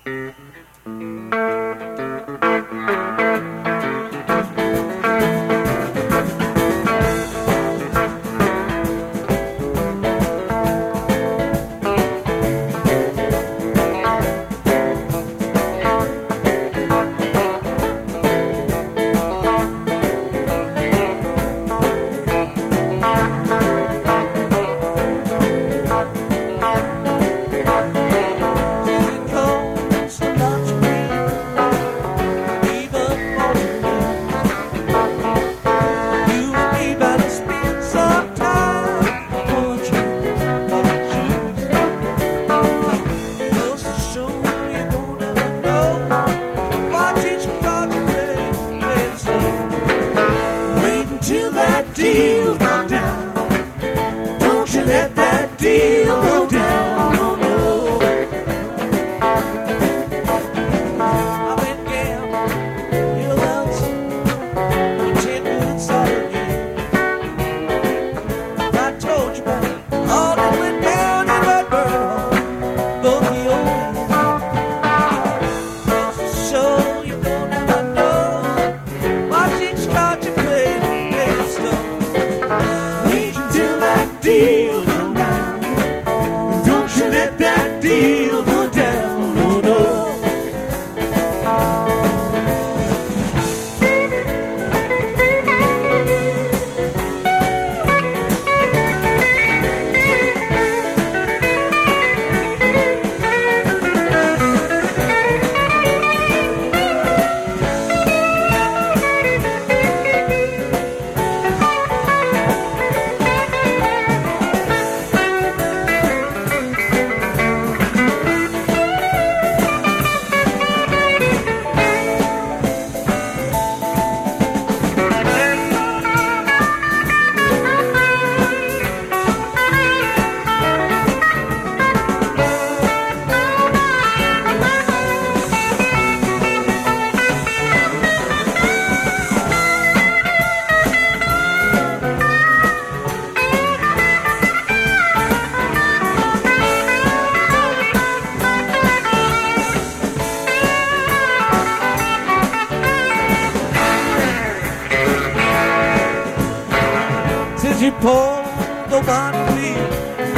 You pulled the one wheel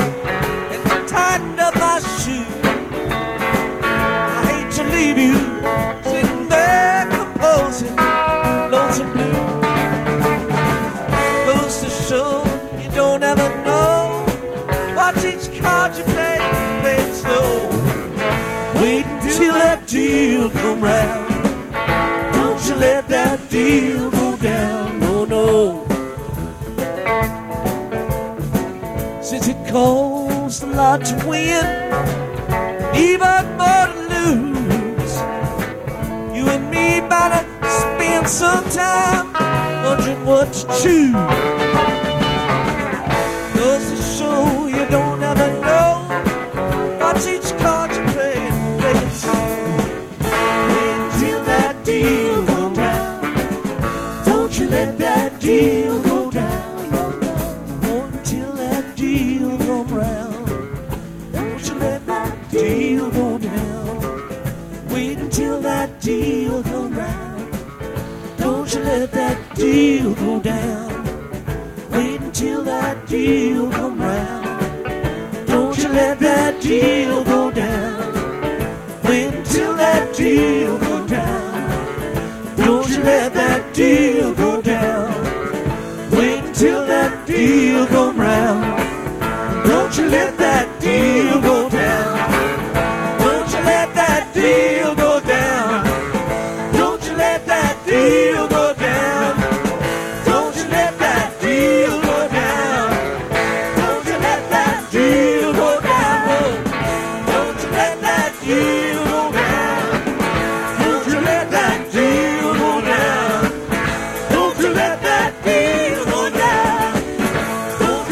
and tightened up my shoe. I hate to leave you sitting there composing lonesome blue. Goes to show you don't ever know. Watch each card you play it slow. Wait until that deal come round. Don't you let that deal go down, no, no. Since it costs a lot to win, even more to lose, you and me bout to spend some time wondering what to choose. Goes to show you don't ever know. Watch each card you play it slow. Wait till that deal go down. Don't you let that deal go down. Deal go down. Wait until that deal come round. Don't you let that deal go down. Wait until that deal come round. Don't you let that deal go down. Wait until that deal go down. Don't you let that deal go down. Wait until that deal come round. Don't you let that deal go down. Deal go down. Don't you let that deal go down. Don't you let that deal go down. Don't you let that deal go down. Don't you let that deal go down. Don't you let that deal go down. Don't you let that deal go down. Don't